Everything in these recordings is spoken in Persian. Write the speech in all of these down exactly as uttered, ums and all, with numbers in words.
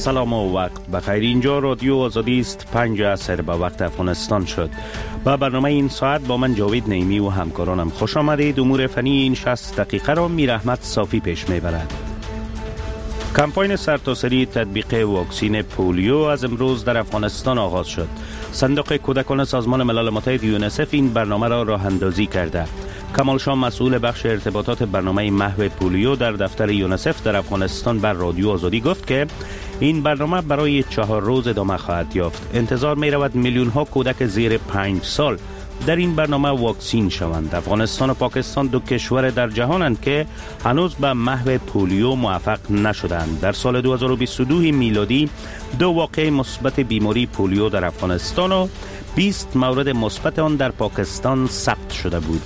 سلام و وقت بخیر. اینجا رادیو آزادی است. پنج عصر به وقت افغانستان شد. با برنامه این ساعت با من جاوید نعیمی و همکارانم خوش آمدید. امور فنی این شصت دقیقه را میر احمد صافی پیش میبرد. کمپاین سرتاسری تطبیق واکسین پولیو از امروز در افغانستان آغاز شد. صندوق کودکان سازمان ملل متحد یونیسف این برنامه را راه اندازی کرده. کمال شاه مسئول بخش ارتباطات برنامه محو پولیو در دفتر یونیسف در افغانستان بر رادیو آزادی گفت که این برنامه برای چهار روز ادامه خواهد یافت. انتظار می رود میلیون ها کودک زیر پنج سال در این برنامه واکسین شوند. افغانستان و پاکستان دو کشور در جهانند که هنوز به محو پولیو موفق نشدند. در سال دو هزار و بیست و دو میلادی دو واقعه مثبت بیماری پولیو در افغانستان و بیست مورد مثبت آن در پاکستان ثبت شده بود.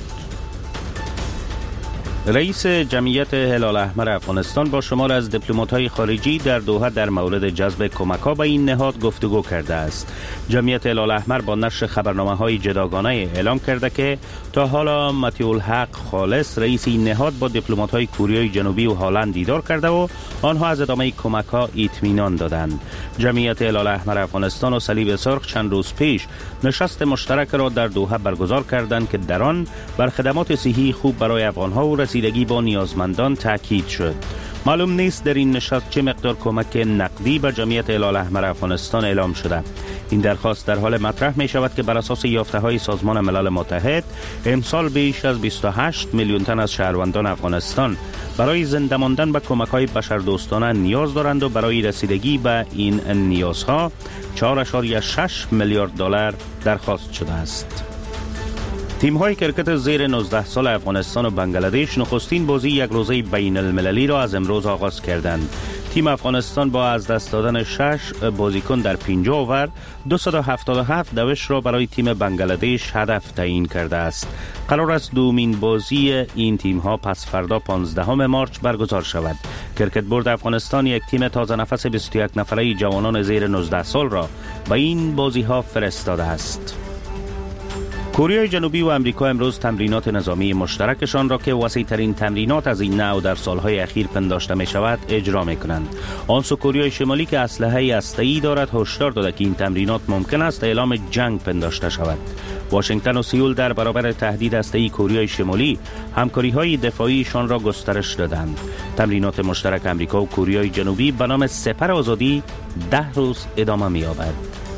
رئیس جمعیت هلال احمر افغانستان با شمار از دیپلمات‌های خارجی در دوحه در مورد جذب کمک‌ها به این نهاد گفتگو کرده است. جمعیت هلال احمر با نشر خبرنامه‌های جداگانه اعلام کرده که تا حالا مطیع الحق خالص رئیس این نهاد با دیپلمات‌های کوریای جنوبی و هلند دیدار کرده و آنها از ادامه کمک‌ها اطمینان دادند. جمعیت هلال احمر افغانستان و صلیب سرخ چند روز پیش نشست مشترک را در دوحه برگزار کردند که در آن بر خدمات صحی خوب برای افغان‌ها و رسیدگی با نیازمندان تاکید شد. معلوم نیست در این نشست چه مقدار کمک نقدی به جمعیت هلال احمر افغانستان اعلام شده. این درخواست در حال مطرح می شود که بر اساس یافته‌های سازمان ملل متحد امسال بیش از بیست و هشت میلیون تن از شهروندان افغانستان برای زنده ماندن به کمک‌های بشردوستانه نیاز دارند و برای رسیدگی به این نیازها چهار ممیز شش میلیارد دلار درخواست شده است. تیم‌های کرکت زیر نوزده سال افغانستان و بنگلادش نخستین بازی یک روزه بین المللی را از امروز آغاز کردند. تیم افغانستان با از دست دادن شش بازیکن در پنجاه اوور دویست و هفتاد و هفت دوش را برای تیم بنگلادش هدف تعیین کرده است. قرار است دومین بازی این تیم‌ها پس فردا پانزدهم مارس برگزار شود. کرکت بورد افغانستان یک تیم تازه نفس بیست و یک نفره جوانان زیر نوزده سال را به این بازی‌ها فرستاده است. کره جنوبی و امریکا امروز تمرینات نظامی مشترکشان را که وسیع‌ترین تمرینات از این نوع در سالهای اخیر پنداشته می شود اجرا می کنند. آن سو کره شمالی که اسلحه هسته‌ای دارد هشدار داده که این تمرینات ممکن است اعلام جنگ پنداشته شود. واشنگتن و سئول در برابر تهدید هسته‌ای کره شمالی همکاری‌های دفاعیشان را گسترش دادند. تمرینات مشترک امریکا و کره جنوبی به نام سپر آزادی ده روز ادامه می‌یابد.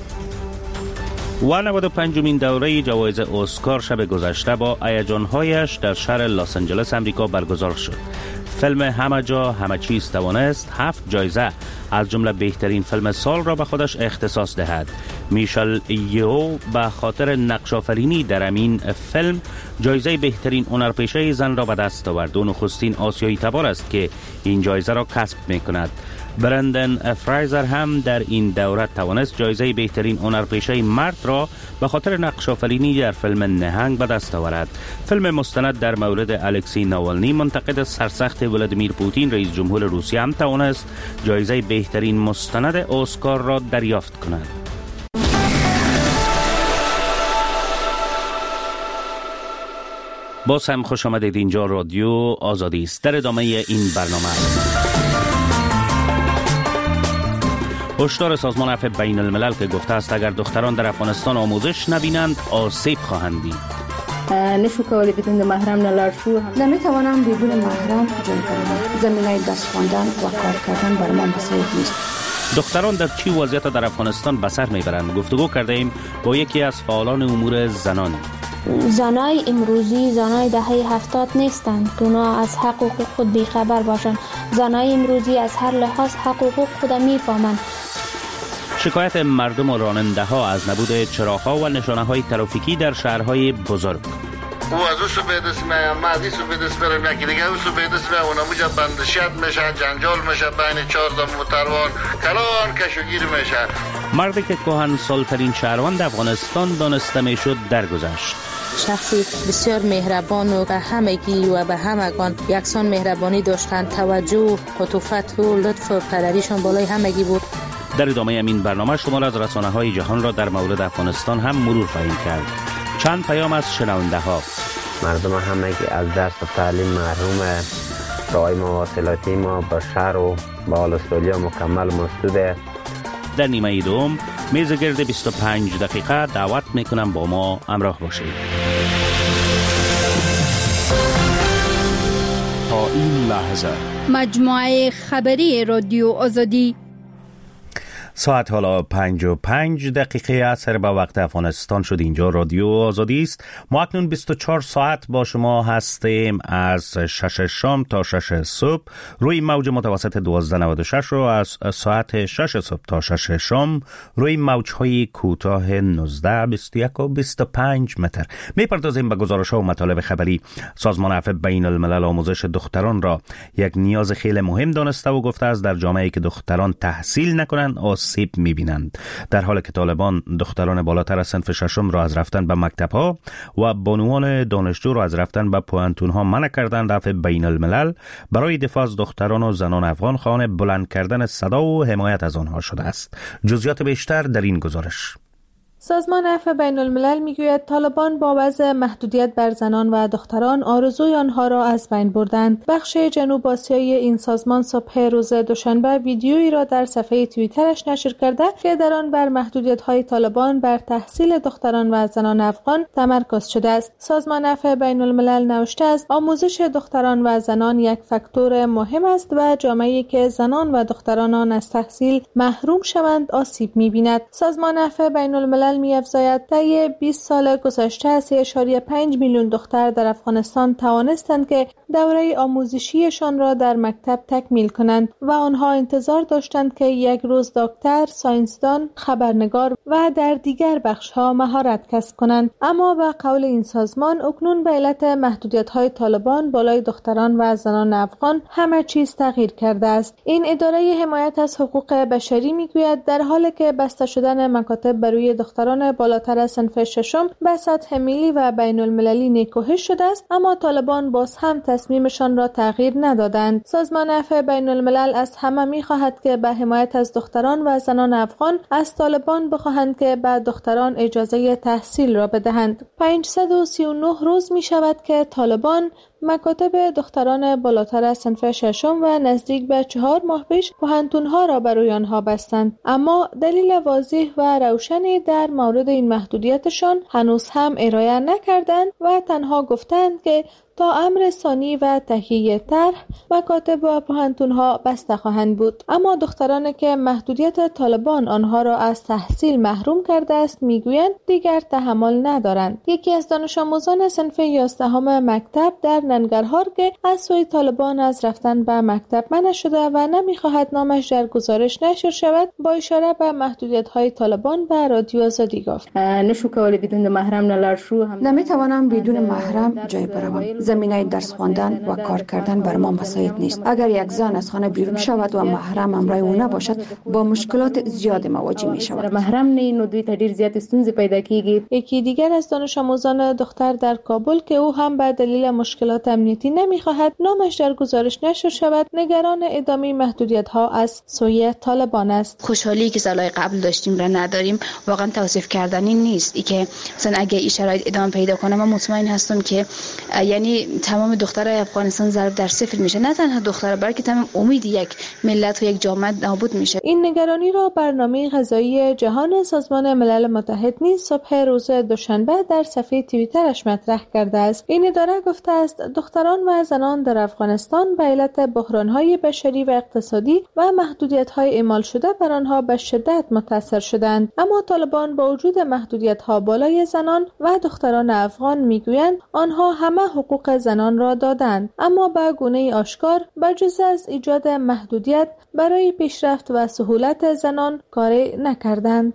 و نود و پنجمین دوره جوایز اسکار شب گذشته با هیجان‌هایش در شهر لس آنجلس امریکا برگزار شد. فیلم همه جا همه چیز توانست هفت جایزه از جمله بهترین فیلم سال را به خودش اختصاص دهد. میشل یهو به خاطر نقش آفرینی در این فیلم جایزه بهترین هنرپیشه زن را به دست آورد. او نخستین آسیایی تبار است که این جایزه را کسب می‌کند. برندن فرایزر هم در این دوره توانست جایزه بهترین هنرپیشه مرد را به خاطر نقش آفرینی در فیلم نهنگ به دست آورد. فیلم مستند در مورد الکسی ناوالنی منتقد سرسخت ولادیمیر پوتین رئیس جمهور روسیه هم توانست جایزه بهترین مستند اسکار را دریافت کند. باز هم خوش آمدید. اینجا رادیو آزادی است. در ادامه این برنامه هشدار سازمان عفو بین الملل که گفته است اگر دختران در افغانستان آموزش نبینند آسیب خواهند دید. نشو کولی بدون محرم نلار شو هم نمیتوانم بدون محرم جون کنم. زمینه درس خواندن و کار کردن بر من بسیار نیست. دختران در چی وضعیت در افغانستان به سر میبرند؟ گفتگو کرده ایم با یکی از فعالان امور زنان. زنای امروزی زنای دهه هفتاد نیستند که اونا از حقوق خود بیخبر باشند. زنای امروزی از هر لحاظ حقوق خود میفهمند. شکایت مردم و راننده ها از نبود چراغ‌ها و نشانه های ترافیکی در شهرهای بزرگ. او از او سو بیدست میام، ما از این سو بیدست برم، یکی دیگه او سو بیدست میام، اونا موجا بندشیت میشه، جنجال میشه بین چهار تا موتروان، کلان کشوگیر میشه. مردی که کهن سالترین شهروند افغانستان دانسته میشد درگذشت. شخصی بسیار مهربان و به همگی و به همگان یکسان مهربانی داشتند. توجه، عطوفت و لطف و پدریشان بالای همگی بود. در ادامه این برنامه شمار از رسانه‌های جهان را در مورد افغانستان هم مرور خواهیم کرد. چند پیام از شنونده ها. مردم همگی از درس و تعلیم محروم. رای مواصلاتی ما با شهر و با استرالیا مکمل مسدود. در نیمه دوم میز گرد بیست و پنج دقیقه دعوت میکنم با ما همراه باشید. تا این لحظه مجموعه خبری رادیو آزادی. ساعت حالا پنج و پنج دقیقه عصر به وقت افغانستان شد. اینجا رادیو آزادی است. ما اکنون بیست و چهار ساعت با شما هستیم، از شش شام تا شش صبح روی موج متوسط دوازده نود و شش و از ساعت شش صبح تا شش شام روی موج های کوتاه نوزده، بیست و یک و بیست و پنج متر. میپردازیم به گزارش ها و مطالب خبری. سازمان عفو بین الملل آموزش دختران را یک نیاز خیلی مهم دانسته و گفته است در جامعه‌ای که دختران تحصیل نکنند آسیب می‌بینند. در حالی که طالبان دختران بالاتر از صنف ششم را از رفتن به مکتب‌ها و بانوان دانشجو را از رفتن به پوهنتون‌ها منع کردند، عفو بین الملل برای دفاع از دختران و زنان افغان خواهان بلند کردن صدا و حمایت از آنها شده است. جزئیات بیشتر در این گزارش. سازمان عفو بین الملل میگوید طالبان با وضع محدودیت بر زنان و دختران آرزوی آنها را از بین بردند. بخش جنوب آسیایی این سازمان صبح روز دوشنبه ویدیویی را در صفحه توییترش نشر کرده که در آن بر محدودیت‌های طالبان بر تحصیل دختران و زنان افغان تمرکز شده است. سازمان عفو بین الملل نوشته است آموزش دختران و زنان یک فاکتور مهم است و جامعه‌ای که زنان و دختران آن از تحصیل محروم شوند آسیب می‌بیند. سازمان عفو بین الملل می افزاید طی بیست سال گذشته سه اشاره پنج میلیون دختر در افغانستان توانستند که دوره آموزشیشان را در مکتب تکمیل کنند و آنها انتظار داشتند که یک روز دکتر، ساینسدان، خبرنگار و در دیگر بخش‌ها مهارت کسب کنند. اما به قول این سازمان اکنون به علت محدودیت‌های طالبان بالای دختران و زنان افغان همه چیز تغییر کرده است. این اداره حمایت از حقوق بشری میگوید در حالی که بسته شدن مکاتب برای دختران بالاتر از صنف ششم به سطح ملی و بین المللی نیکوهش شده است، اما طالبان باز هم تصمیمشان را تغییر ندادند. سازمان عفو بین الملل از همه می‌خواهد که به حمایت از دختران و زنان افغان از طالبان بخواهند که به دختران اجازه تحصیل را بدهند. پانصد و سی و نه روز می شود که طالبان مکاتب دختران بالاتر از صنف ششم و نزدیک به چهار ماه پیش پوهنتون‌ها را برای آنها بستند، اما دلیل واضح و روشنی در مورد این محدودیتشان هنوز هم ارائه نکردند و تنها گفتند که تا امر ثانی و تهیه طرح مکاتب و پوهنتون‌ها بسته خواهند بود. اما دخترانی که محدودیت طالبان آنها را از تحصیل محروم کرده است میگویند دیگر تحمل ندارند. یکی از دانش آموزان صنف یازدهم مکتب در ننگرهار که از سوی طالبان از رفتن به مکتب منع شده و نمیخواهد نامش در گزارش نشر شود، با اشاره به محدودیت‌های طالبان به رادیو آزادی گفت: نشو کولی بدون محرم نلار شو هم نمیتوانم بدون محرم جای بروم. زمینه درس خواندن و کار کردن بر ما مساعد نیست. اگر یک زن از خانه بیرون شود و محرم همراه او نباشد با مشکلات زیاد مواجه می شود. محرم نه نو دوی ته ډیر زیات ستونزې پیدا کیږي. یکی دیگر از دانش آموزان دختر در کابل که او هم به دلیل مشکلات امنیتی نمیخواهد نامش در گزارش نشر شود، نگران ادامه محدودیت ها از سوی طالبان است. خوشحالی که سالهای قبل داشتیم را نداریم واقعا توصیف کردنی نیست. ای که مثلا اگه این شرایط ادامه پیدا کنه من مطمئن هستم که یعنی تمام دخترای افغانستان ضرب در صفر میشه، نه تنها دخترها بلکه تمام امید یک ملت و یک جامعه نابود میشه. این نگرانی را برنامه غذایی جهان سازمان ملل متحد نیز صبح روز دوشنبه در صفحه توییترش مطرح کرده است. این اداره گفته است دختران و زنان در افغانستان به علت بحران‌های بشری و اقتصادی و محدودیت‌های اعمال شده بر آنها به شدت متاثر شدند، اما طالبان با وجود محدودیت‌ها بالای زنان و دختران افغان میگویند آنها همه حقوق زنان را دادند، اما به گونه آشکار بجز از ایجاد محدودیت برای پیشرفت و سهولت زنان کاری نکردند.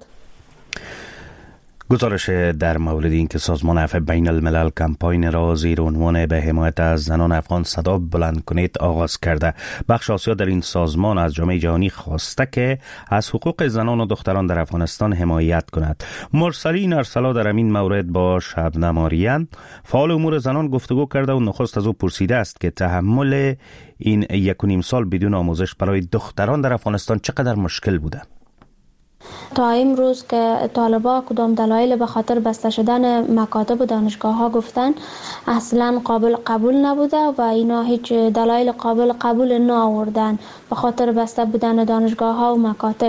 گزارش در مورد این که سازمان عفو بین الملل کمپاین را زیر عنوان به حمایت از زنان افغان صدا بلند کنید آغاز کرده. بخش آسیا در این سازمان از جامعه جهانی خواسته که از حقوق زنان و دختران در افغانستان حمایت کند. مرسلین ارسلا در این مورد با شبنم آریان فعال امور زنان گفتگو کرده و نخست از او پرسیده است که تحمل این یک و نیم سال بدون آموزش برای دختران در افغانستان چقدر مشکل بوده. تا امروز که طالبا کدام دلایل به خاطر بسته شدن مکاتب و دانشگاه ها گفتن اصلا قابل قبول نبوده و اینا هیچ دلایل قابل قبول نآوردن به خاطر بسته بودن دانشگاه ها و مکاتب،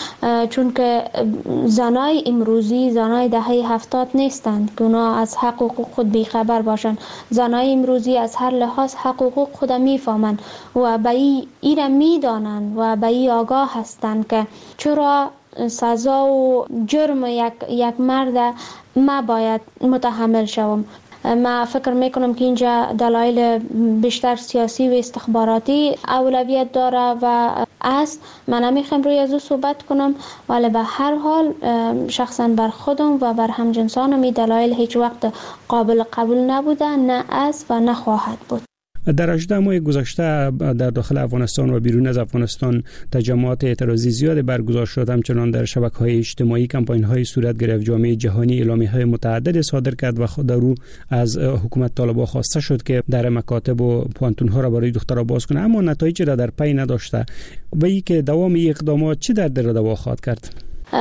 چون که زنای امروزی زنای دهه هفتاد نیستند که اونا از حقوق خود بیخبر باشند. زنای امروزی از هر لحاظ حقوق خود میفهمند و به این میدانند و به این آگاه هستند که چرا سزا و جرم یک, یک مرد ما باید متحمل شوم. ما فکر میکنم که اینجا دلایل بیشتر سیاسی و استخباراتی اولویت داره و است. من نمیخوام روی از او صحبت کنم، ولی به هر حال شخصا بر خودم و بر همجنسانم این دلایل هیچ وقت قابل قبول نبوده، نه است و نه خواهد بود. در هجده ماه گذشته در داخل افغانستان و بیرون از افغانستان تجمعات اعتراضی زیاد برگزار شد، همچنان در شبکه‌های اجتماعی کمپاین‌های صورت گرفت. جامعه جهانی اعلامیه‌های متعدد صادر کرد و خود در او از حکومت طالبان خواسته شد که در مکاتب و پانتون‌ها را برای دخترها باز کنه، اما نتایجی را در پی نداشته و ای که دوام این اقدامات چه در در دوا خواهد کرد؟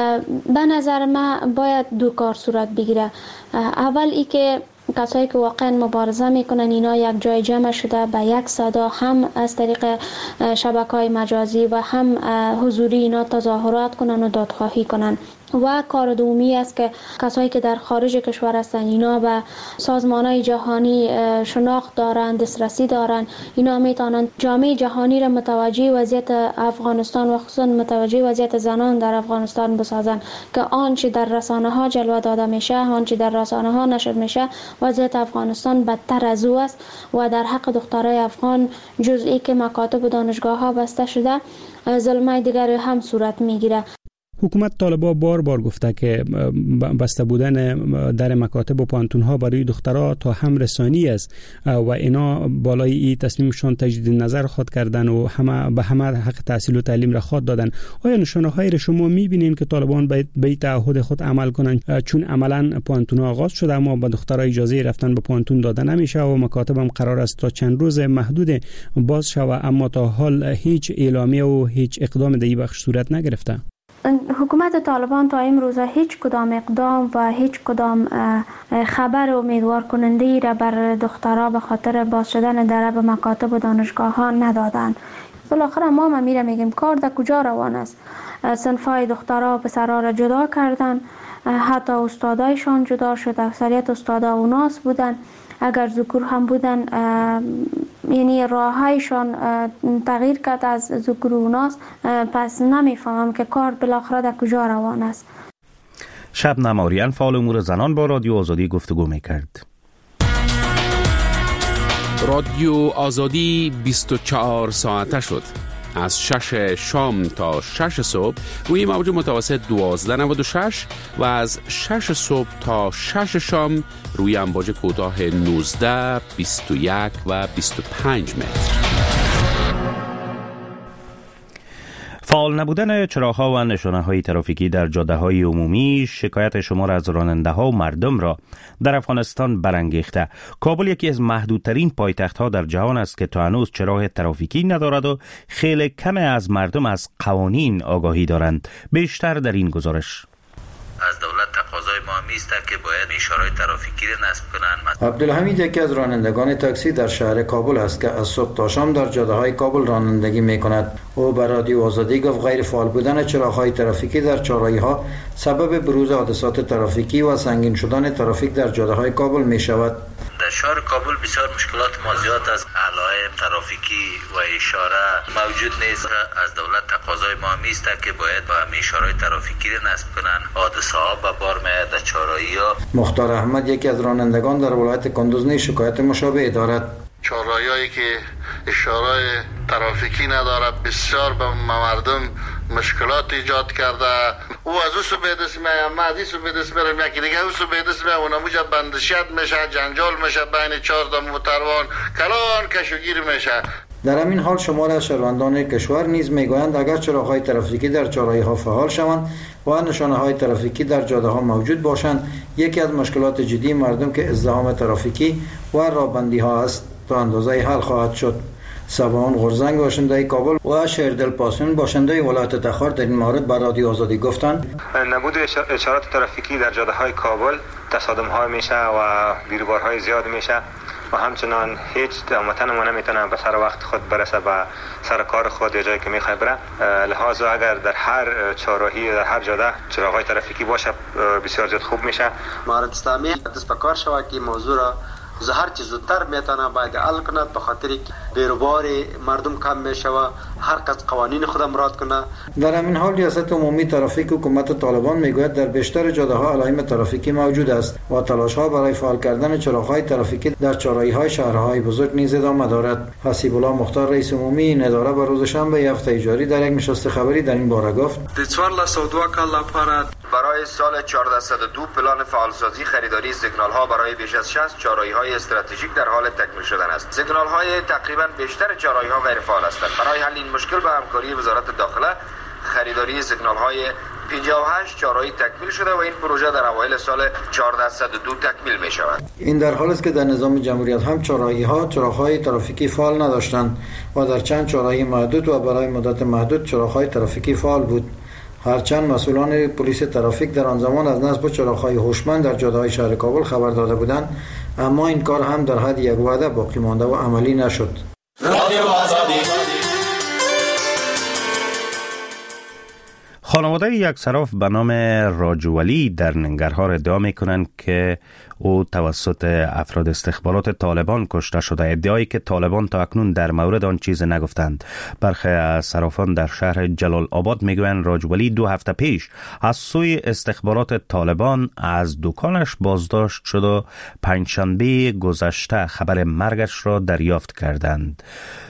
به نظر من باید دو کار صورت بگیره. اول ای که کسایی که واقعا مبارزه میکنن اینا یک جای جمع شده به یک صدا، هم از طریق شبکه‌های مجازی و هم حضوری اینا تظاهرات کنن و دادخواهی کنن. و کار دومی است که کسایی که در خارج کشور هستن اینا به سازمان‌های جهانی شناخت دارن، دسترسی دارن، اینا میتونن جامعه جهانی را متوجه وضعیت افغانستان و خصوصا متوجه وضعیت زنان در افغانستان بسازن که آنچه در رسانه‌ها جلوه داده میشه، آنچه در رسانه‌ها نشر میشه، وضعیت افغانستان بدتر از او است و در حق دخترای افغان جزئی که مکاتب و دانشگاه‌ها بسته شده ظلم‌های دیگر هم صورت میگیره. حکومت طالبان بار بار گفته که بسته بودن در مکاتب و پانتون‌ها برای دخترها تا هم رسانی است و اینا بالای این تصمیمشان تجدید نظر خود کردن و همه به همه حق تحصیل و تعلیم را خود دادن. آیا نشانه‌هایی را شما می‌بینید که طالبان به تعهد خود عمل کنند؟ چون عملاً پانتون‌ها آغاز شده اما به دخترها اجازه رفتن به پانتون داده نمیشه و مکاتب هم قرار است تا چند روز محدود باز شود، اما تا حال هیچ اعلامیه و هیچ اقدام در این بخش صورت نگرفته. حکومت طالبان تا امروز هیچ کدام اقدام و هیچ کدام خبر امیدوار کننده ای را بر دخترها به خاطر باز شدن در به مکاتب و دانشگاه ها ندادن. بالاخره ما ما میره میگیم کار در کجا روان است. صنفای دخترها و پسرها را جدا کردن، حتی استادایشان جدا شد، اکثریت استادا اوناس بودن، اگر ذکور هم بودن یعنی راهایشان تغییر کرد از ذکور اوناس. پس نمیفهمم که کار بالاخره در کجا روان است. شبنم آریان فعال امور زنان با رادیو آزادی گفتگو میکرد. رادیو آزادی بیست و چهار ساعته شد، از شش شام تا شش صبح روی موج متوسط دوازده نود و شش و از شش صبح تا شش شام روی امواج کوتاه نوزده، بیست و یک و بیست و پنج متر. فعال نبودن چراغ‌ها و نشانه‌های ترافیکی در جاده‌های عمومی شکایت شمار از راننده‌ها و مردم را در افغانستان برانگیخته. کابل یکی از محدودترین پایتخت‌ها در جهان است که تا هنوز چراغ ترافیکی ندارد و خیلی کم از مردم از قوانین آگاهی دارند. بیشتر در این گزارش. از دولت تقاضای مهمی است که باید اشارات ترافیکی را نصب کنند. عبدالحمید یکی از رانندگان تاکسی در شهر کابل است که از صبح تا شام در جاده‌های کابل رانندگی می‌کند. او به رادیو آزادی گفت غیر فعال بودن چراغ‌های ترافیکی در چهارراهی‌ها سبب بروز حادثات ترافیکی و سنگین شدن ترافیک در جاده‌های کابل می‌شود. در شهر کابل بسیار مشکلات مواجهات از علائم ترافیکی و اشاره موجود نیست. از دولت تقاضای مهمی است که باید با همه اشارات ترافیکی را نصب کنند. حادثه ها به بار میآید در چهارراهی‌ها. مختار احمد یکی از رانندگان در ولایت کندوز نیز شکایت مشابه دارد. چهارراهی‌هایی که اشاره ترافیکی نداره بسیار به مردم مشکلات ایجاد کرده. او از او سو به دست میاد، ما از این سو به دست میرم، یکی دیگه او سو به دست میاد، اونم موجب بندشیت میشه، جنجال میشه بین چهار تا موتروان، کلان کشوگیر میشه. در همین حال شمار از شهروندان کشور نیز میگویند اگر چراغ‌های ترافیکی در چهارراهی‌ها فعال شوند و نشانه‌های ترافیکی در جاده‌ها موجود باشند، یکی از مشکلات جدی مردم که ازدحام ترافیکی و راهبندی‌ها است تا اندازه حل خواهد شد. سباان غرزنگ باشنده کابل و شیردل پاسون باشنده ولایت تخار در این مورد به رادیو آزادی گفتند نبود اشارات ترافیکی در جاده‌های کابل تصادم‌ها میشه و بیروبارهای زیاد میشه و همچنان هیچ وطن ما نمیتونه به سر وقت خود برسه به سر کار خود یا جایی که میخواد بره. لحاظا اگر در هر چهارراهی در هر جاده چراغ‌های ترافیکی باشه بسیار زیاد خوب میشه. امارت اسلامی دست به کار شود که موضوع را هر چیز زودتر میتونه باید حل کند، به خاطر که بیروبار مردم کم میشه و هر کس قوانین خود مراد کنه. در همین حال ریاست عمومی ترافیک حکومت طالبان میگوید در بیشتر جاده‌ها علائم ترافیکی موجود است و تلاش‌ها برای فعال کردن چراغ‌های ترافیکی در چهارراهی‌های شهرهای بزرگ نیز ادامه دارد. حسیب الله مختار رئیس عمومی این اداره به روز شنبه هفته جاری در یک نشست خبری در این باره گفت: برای سال چهارصد و دو پلان فعالسازی خریداری سیگنال‌ها برای بیش از شصت چهارراهی‌های استراتژیک در حال تکمیل شدن است. سیگنال‌های تقریبا بیشتر چهارراهی‌ها غیر فعال هستند. برای حل این مشکل به همکاری وزارت داخله خریداری سیگنال‌های پنجاه و هشت چهارراهی تکمیل شده و این پروژه در اوایل سال چهارصد و دو تکمیل می شود. این در حالی است که در نظام جمهوریت هم چهارراهی‌ها چراغ‌های ترافیکی فعال نداشتند و در چند چهارراهی محدود و برای مدت محدود چراغ‌های ترافیکی فعال بود. هرچند مسئولان پلیس ترافیک در آن زمان از نصب چراغ‌های هوشمند در جاده‌های شهر کابل خبر داده بودند، اما این کار هم در حد یک وعده باقی مانده و عملی نشد. رادیو آزادی. خانواده یک صراف به نام راجولی در ننگرهار ادعا می‌کنند که او توسط افراد استخبارات طالبان کشته شده. ادعایی که طالبان تا اکنون در مورد آن چیز نگفتند. برخی از صرافان در شهر جلال آباد میگویند راجولی دو هفته پیش از سوی استخبارات طالبان از دکانش بازداشت شد و پنجشنبه گذشته خبر مرگش را دریافت کردند.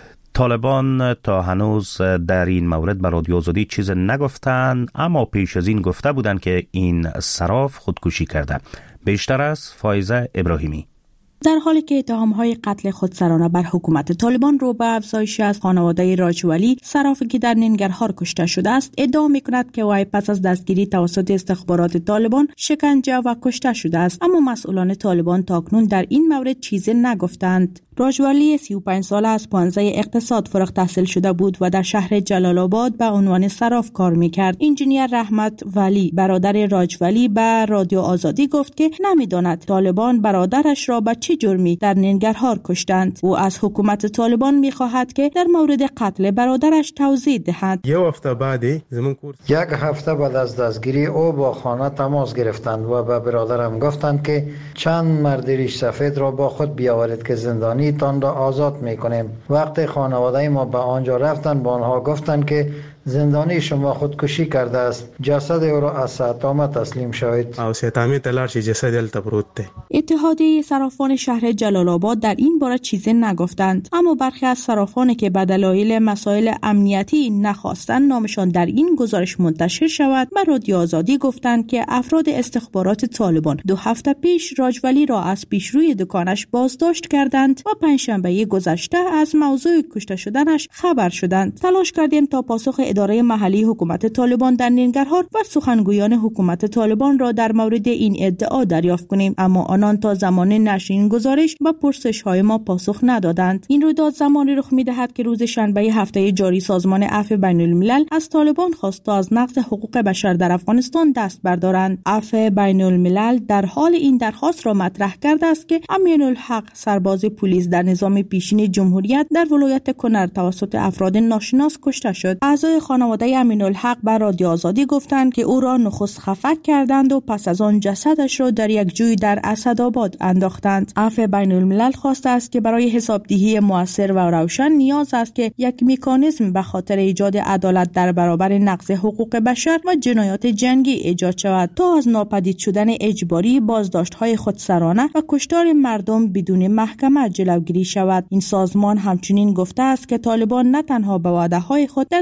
طالبان تا هنوز در این مورد به رادیو آزادی چیز نگفتند، اما پیش از این گفته بودند که این صراف خودکشی کرده. بیشتر از فایزه ابراهیمی. در حالی که اتهام‌های قتل خودسرانه بر حکومت طالبان رو به افزایش از خانواده راجولی، صرافی که در ننگرهار کشته شده است، ادعا می‌کند که وی پس از دستگیری توسط استخبارات طالبان شکنجه و کشته شده است، اما مسئولان طالبان تاکنون در این مورد چیزی نگفتند. راجولی سی و پنج ساله از پانزه اقتصاد فارغ التحصیل شده بود و در شهر جلال آباد به عنوان صراف کار می‌کرد. انجینیر رحمت ولی برادر راجولی به رادیو آزادی گفت که نمی‌داند طالبان برادرش را به چه جرمی در ننگرهار کشتند. او از حکومت طالبان می‌خواهد که در مورد قتل برادرش توضیح دهد. یک هفته بعد یک هفته بعد از دستگیری او با خانه تماس گرفتند و به برادرم گفتند که چند مرد ریش سفید را با خود بیاورید که زندانی تان را آزاد میکنیم. وقتی خانواده ما به آنجا رفتند با آنها گفتند که زندانی شما خودکشی کرده است، جسد او را از ساتامه تسلیم شوید. او ساتامه تلار شي جسد دلته پروت دی. اتحادیه صرافان شهر جلال آباد در این باره چیزی نگفتند، اما برخی از صرافانی که به دلایل مسائل امنیتی نخواستند نامشان در این گزارش منتشر شود، به رادیو آزادی گفتند که افراد استخبارات طالبان دو هفته پیش راجولی را از پیشروی دکانش بازداشت کردند و پنجشنبه گذشته از موضوع کشته شدنش خبر شدند. تلاش کردیم تا پاسخ اداره محلی حکومت طالبان در ننگرهار و سخنگویان حکومت طالبان را در مورد این ادعا دریافت کنیم، اما آنان تا زمان نشر این گزارش و پرسش‌های ما پاسخ ندادند. این رویداد زمانی رخ می‌دهد که روز شنبه هفته جاری سازمان عفو بین‌الملل از طالبان خواست تا از نقض حقوق بشر در افغانستان دست بردارند. عفو بین‌الملل در حال این درخواست را مطرح کرده است که امین الحق، سرباز پلیس در نظام پیشین جمهوریت در ولایت کنر توسط افراد ناشناس کشته شد. اعضای خانواده امین الحق بر رادیو آزادی گفتند که او را نخست خفک کردند و پس از آن جسدش را در یک جوی در اسدآباد انداختند. عفو بین‌الملل خواسته است که برای حسابدهی موثر و روشن نیاز است که یک مکانیزم به خاطر ایجاد عدالت در برابر نقض حقوق بشر و جنایات جنگی ایجاد شود تا از ناپدید شدن اجباری، بازداشت‌های خودسرانه و کشتار مردم بدون محکمه جلوگیری شود. این سازمان همچنین گفته است که طالبان نه تنها به وعده‌های خود در زمینه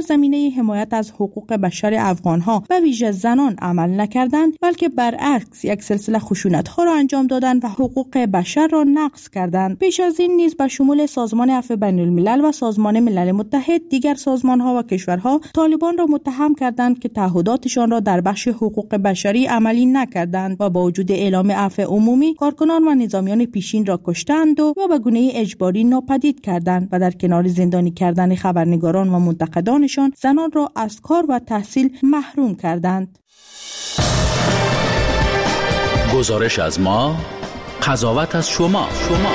نظامی حمایت از حقوق بشر افغان‌ها و ویژه زنان عمل نکردند، بلکه برعکس یک سلسله خشونت‌ها را انجام دادند و حقوق بشر را نقض کردند. پیش از این نیز به شمول سازمان عفو بین الملل و سازمان ملل متحد، دیگر سازمان‌ها و کشورها طالبان را متهم کردند که تعهداتشان را در بخش حقوق بشری عملی نکردند و با وجود اعلام عفو عمومی کارکنان و نظامیان پیشین را کشتند و به گونه اجباری ناپدید کردند و در کنار زندانی کردن خبرنگاران و منتقدانشان زنان را از کار و تحصیل محروم کردند. گزارش از ما، قضاوت از شما. شما.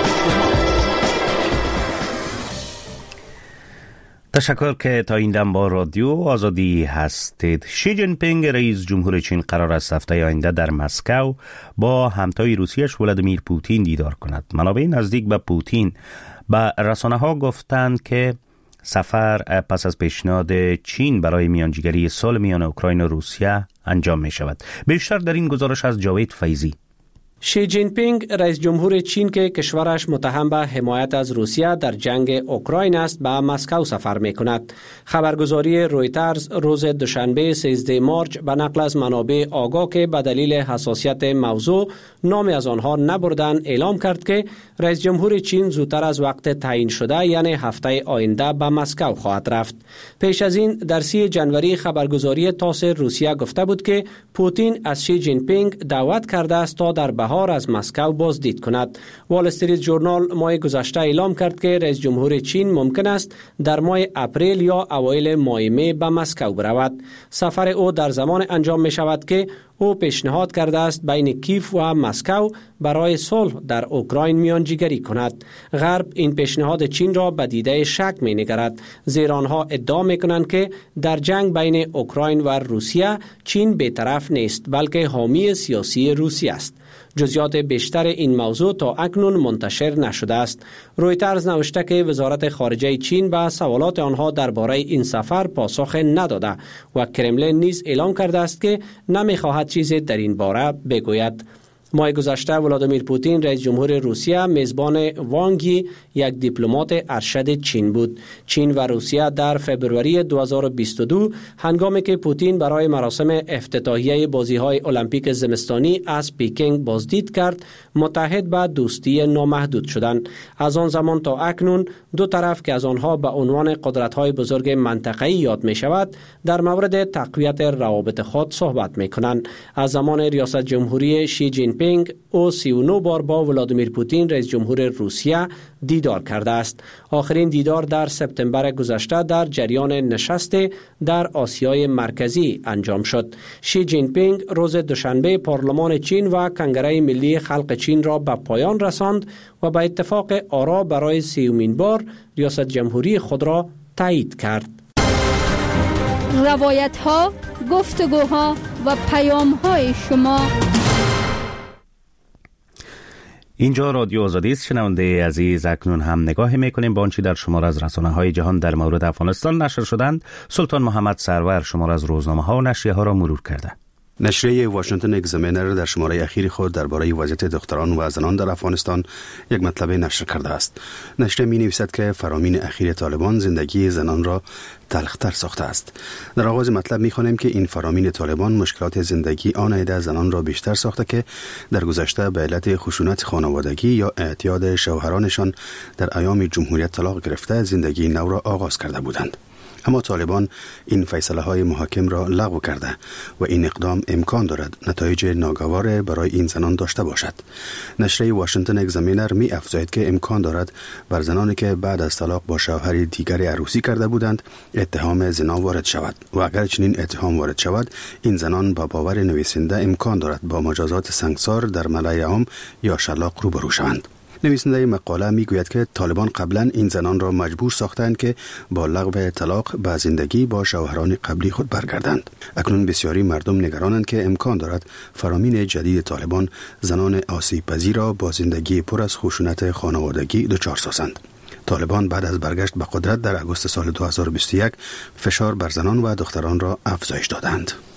تشکر که تا این دم با رادیو آزادی هستید. شی جین پینگ رئیس جمهور چین قرار است هفته آینده در مسکو با همتای روسیه‌اش ولادیمیر پوتین دیدار کند. منابع نزدیک به پوتین به رسانه ها گفتند که سفر پس از پیشنهاد چین برای میانجیگری صلح میان اوکراین و روسیه انجام می شود. بیشتر در این گزارش از جاوید فیضی. شی جین پینگ رئیس جمهور چین که کشورش متهم به حمایت از روسیه در جنگ اوکراین است به مسکو سفر می کند. خبرگزاری رویترز روز دوشنبه سیزده مارچ به نقل از منابع آگاه که به دلیل حساسیت موضوع نام از آنها نبردن اعلام کرد که رئیس جمهور چین زودتر از وقت تعیین شده یعنی هفته آینده به مسکو خواهد رفت. پیش از این در سی جنوری خبرگزاری تاس روسیه گفته بود که پوتین از شی جین پینگ دعوت کرده است تا در بهار از مسکو بازدید کند. وال استریت ژورنال ماه گذشته اعلام کرد که رئیس جمهور چین ممکن است در ماه اپریل یا اوایل ماه می به مسکو برود. سفر او در زمان انجام می شود که او پیشنهاد کرده است بین کیف و مسکو برای صلح در اوکراین میانجیگری کند. غرب این پیشنهاد چین را به دیده شک می نگرد، زیرا آنها ادعا می کنند که در جنگ بین اوکراین و روسیه چین بی‌طرف نیست بلکه حامی سیاسی روسیه است. جزئیات بیشتر این موضوع تا اکنون منتشر نشده است. رویترز نوشته که وزارت خارجه چین به سوالات آنها درباره این سفر پاسخ نداده و کرملین نیز اعلام کرده است که نمی‌خواهد چیزی در این باره بگوید. ماه گذشته ولادیمیر پوتین رئیس جمهور روسیه میزبان وانگی یک دیپلمات ارشد چین بود. چین و روسیه در فبروری دو هزار و بیست و دو هنگامی که پوتین برای مراسم افتتاحیه بازی‌های المپیک زمستانی از پکینگ بازدید کرد متحد به دوستی نامحدود شدند. از آن زمان تا اکنون دو طرف که از آنها به عنوان قدرت‌های بزرگ منطقه‌ای یاد می‌شود در مورد تقویت روابط خود صحبت می‌کنند. از زمان ریاست جمهوری شی جین پینگ او سی و نه بار با ولادیمیر پوتین رئیس جمهور روسیه دیدار کرده است. آخرین دیدار در سپتامبر گذشته در جریان نشست در آسیای مرکزی انجام شد. شی جین پینگ روز دوشنبه پارلمان چین و کنگره ملی خلق چین را به پایان رساند و به اتفاق آرا برای سیومین بار ریاست جمهوری خود را تایید کرد. روایت ها، گفتگوها و پیام های شما. اینجا رادیو آزادی است. شنونده عزیز، اکنون هم نگاه میکنیم به آنچه در شمار از رسانه‌های جهان در مورد افغانستان نشر شدند. سلطان محمد سرور شمار از روزنامه‌ها و نشریه‌ها را مرور کرده. نشریه واشنگتن اگزامینر در شماره اخیر خود درباره وضعیت دختران و زنان در افغانستان یک مطلب نشر کرده است. نشریه می نویسد که فرامین اخیر طالبان زندگی زنان را تلختر ساخته است. در آغاز مطلب می خوانیم که این فرامین طالبان مشکلات زندگی آن عده زنان را بیشتر ساخته که در گذشته به علت خشونت خانوادگی یا اعتیاد شوهرانشان در ایام جمهوریت طلاق گرفته زندگی نو را آغاز کرده بودند. اما طالبان این فیصله های محاکم را لغو کرده و این اقدام امکان دارد نتایج ناگوار برای این زنان داشته باشد. نشریه واشنگتن اگزامینر می افزاید که امکان دارد بر زنانی که بعد از طلاق با شوهر دیگری عروسی کرده بودند اتهام زنا وارد شود و اگر چنین اتهام وارد شود این زنان با باور نویسنده امکان دارد با مجازات سنگسار در ملأ عام یا شلاق روبرو شوند. نویسنده مقاله میگوید که طالبان قبلا این زنان را مجبور ساختند که با لغو طلاق به زندگی با شوهران قبلی خود برگردند. اکنون بسیاری مردم نگرانند که امکان دارد فرامین جدید طالبان زنان آسیب پذیر را با زندگی پر از خشونت خانوادگی دچار سازند. طالبان بعد از برگشت به قدرت در آگوست سال دو هزار و بیست و یک فشار بر زنان و دختران را افزایش دادند.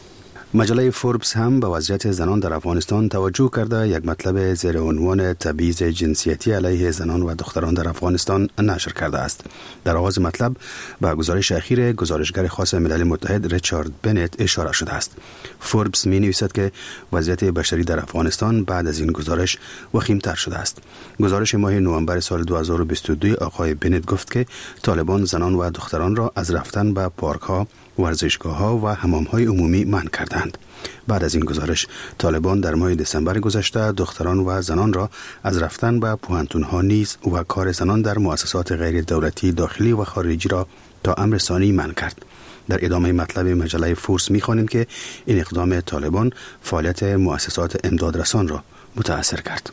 مجله فوربس هم به وضعیت زنان در افغانستان توجه کرده یک مطلب زیر عنوان تبعیض جنسیتی علیه زنان و دختران در افغانستان نشر کرده است. در آغاز مطلب به گزارش اخیر گزارشگر خاص ملل متحد ریچارد بنت اشاره شده است. فوربس می نویسد که وضعیت بشری در افغانستان بعد از این گزارش وخیم‌تر شده است. گزارش ماه نوامبر سال دو هزار و بیست و دو آقای بنت گفت که طالبان زنان و دختران را از رفتن به پارک‌ها، ورزشگاه‌ها و حمام‌های عمومی منع کردند. بعد از این گزارش طالبان در ماه دسامبر گذشته دختران و زنان را از رفتن به پوهنتون‌ها نیز و کار زنان در مؤسسات غیر دولتی داخلی و خارجی را تا امر ثانی منع کرد. در ادامه مطلب مجله فورس می‌خوانیم که این اقدام طالبان فعالیت مؤسسات امدادرسان را متاثر کرد.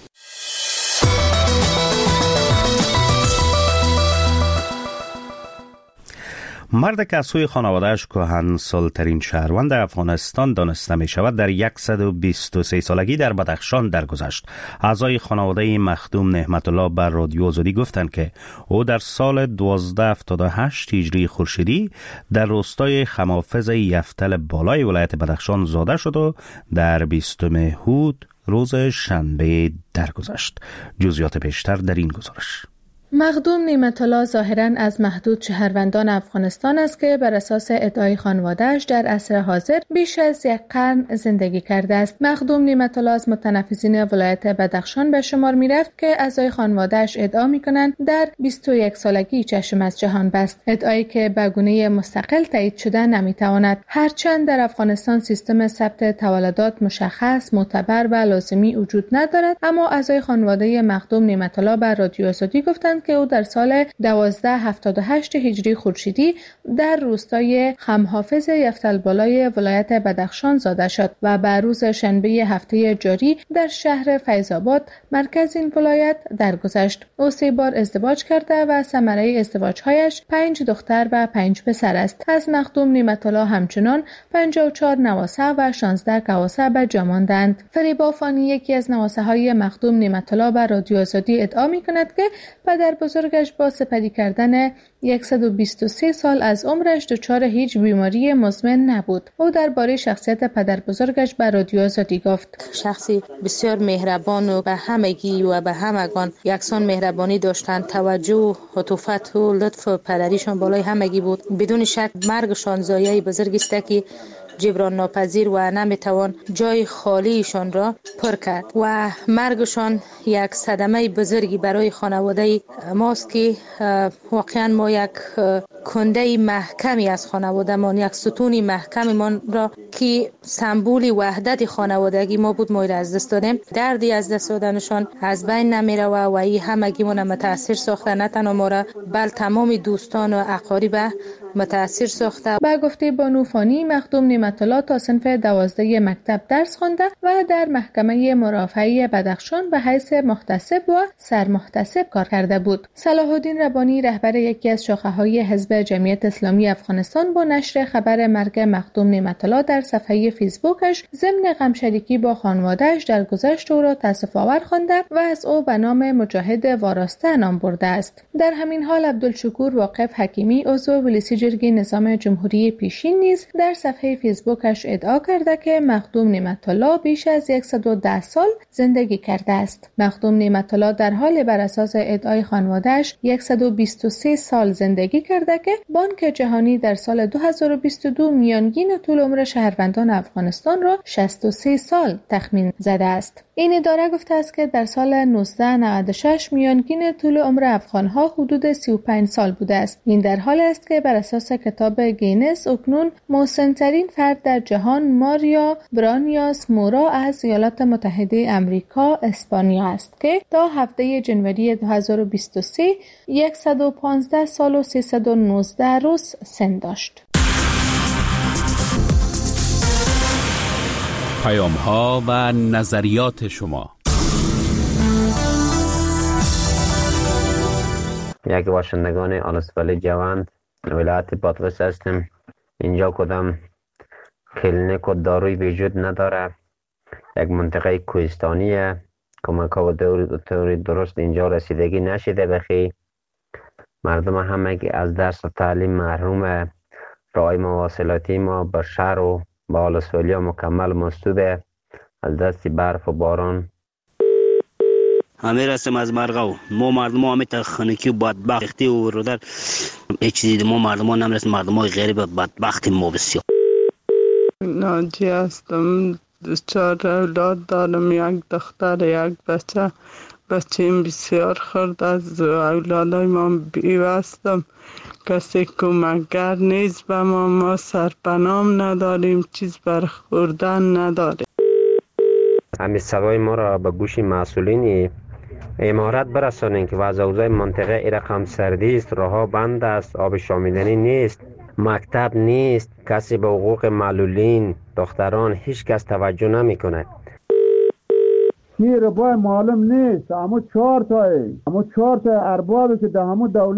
مرد که از سوی خانواده‌اش کهنسال‌ترین شهروند افغانستان دانسته می شود در صد و بیست و سه سالگی در بدخشان درگذشت. اعضای خانواده مخدوم نعمت الله بر رادیو آزادی گفتند که او در سال دوازده هفتاد و هشت هجری خورشیدی در روستای خمافز یفتل بالای ولایت بدخشان زاده شد و در بیستم هود روز شنبه درگذشت. جزئیات بیشتر در این گزارش. مخدوم نعمت الله ظاهراً از محدود شهروندان افغانستان است که بر اساس ادعای خانواده‌اش در عصر حاضر بیش از یک قرن زندگی کرده است. مخدوم نعمت الله از متنفذین ولایت بدخشان به شمار می‌رفت که اعضای خانواده‌اش ادعا می‌کنند در بیست و یک سالگی چشم از جهان بست، ادعایی که به گونه مستقل تایید شده نمی‌تواند. هرچند در افغانستان سیستم ثبت تولدات مشخص، معتبر و لازمی وجود ندارد، اما اعضای خانواده مخدوم نعمت الله بر رادیو آزادی گفتند که او در سال دوازده هفتاد و هشت هجری خورشیدی در روستای خمحافظ یفتل بالای ولایت بدخشان زاده شد و به روز شنبه هفته جاری در شهر فیض‌آباد مرکز این ولایت درگذشت. او سه بار ازدواج کرده و ثمره ازدواجهایش پنج دختر و پنج پسر است. از مخدوم نعمت الله همچنان پنجاه و چهار نواسه و شانزده کواسه به جا ماندند. فریبا فانی یکی از نواسه های مخدوم نعمت الله بر رادیو آزادی ادعا می‌کند که پدر بزرگش با سپری کردن صد و بیست و سه سال از عمرش دچار هیچ بیماری مزمن نبود. او درباره شخصیت پدر بزرگش به رادیو آزادی گفت: شخصی بسیار مهربان و به همگی و به همگان یکسان مهربانی داشتند. توجه، عطوفت و لطف پدریشان بالای همگی بود. بدون شک مرگشان زایه بزرگی است که جبران ناپذیر و نمیتوان جای خالیشان را پر کرد و مرگشان یک صدمه بزرگی برای خانواده ماست که واقعا ما یک کنده محکمی از خانواده ما، یک ستون محکمی ما را که سمبولی وحدت خانوادگی ما بود ما را از دست دادیم. دردی از دست دادنشان از بین نمیره و این همگی ما متاثر ساخته، نه تنها ما را بل تمام دوستان و اقارب متاثر ساخته. با گفته بانو فانی، مخدوم نعمت الله تا صنف دوازده مکتب درس خوانده و در محکمه مرافعه بدخشان به حیث محتسب و سرمحتسب کار کرده بود. صلاح الدین ربانی رهبر یکی از شاخه‌های حزب جمعیت اسلامی افغانستان با نشر خبر مرگ مخدوم نعمت الله در صفحه فیسبوکش ضمن غمشریکی با خانواده‌اش در گذشت او را تأسف‌آور خوانده و از او به نام مجاهد وارسته نام برده است. در همین حال عبدالشکور واقف حکیمی عضو ولسی جرگه نظام جمهوری پیشین نیز در صفحه فیسبوکش ادعا کرده که مخدوم نعمت الله بیش از صد و ده سال زندگی کرده است. مخدوم نعمت الله در حال بر اساس ادعای خانواده‌اش صد و بیست و سه سال زندگی کرده که بانک جهانی در سال دو هزار و بیست و دو میانگین طول عمر شهروندان افغانستان را شصت و سه سال تخمین زده است. این اداره گفته است که در سال نوزده نود و شش میانگین طول عمر افغان‌ها حدود سی و پنج سال بوده است. این در حال است که بر اساس کتاب گینس اکنون مسن‌ترین فرد در جهان ماریا برانیاس مورا از ایالات متحده آمریکا اسپانیا است که تا هفته جنوری دو هزار و بیست و سه صد و پانزده سال و سیصد و نوزده روز سن داشت. پیام ها و نظریات شما. یک باشندگان آلسپلی جوان ولایت بادغیس هستیم. اینجا کدام کلینیک و داروی وجود نداره. یک منطقه کوهستانیه. کمک ها و دوری درست اینجا رسیدگی نشده بخی. مردم همگی از درس و تعلیم محرومه. راه مواصلاتی ما به شهر و با آلسولیا مکمل مستوبه از دست برف و باران. امیر هستم از مرغاو. ما مردم همه تخنیکی و بدبختی و رو در هیچ چیزی ما مردم ها نمیرسیم. مردم های غریب بدبختی ما بسیار. ناجی هستم. چهار اولاد دارم، یک دختر یک بچه. بچه این بسیار خرد از اولادای ما بیوستم. کسی کمکگر نیست به ما. ما سرپنام نداریم، چیز برخوردن نداریم. همین صدای ما را به گوش مسئولین امارت برسانید که وضع اوضاع منطقه ای رقم سردی است، راهها بند است، آب شامیدنی نیست، مکتب نیست، کسی به حقوق معلولین دختران هیچ کس توجه نمی کند. شیر بای معلوم نیست، همو چهار تایی همو چهار تا اربابی که در همو دولت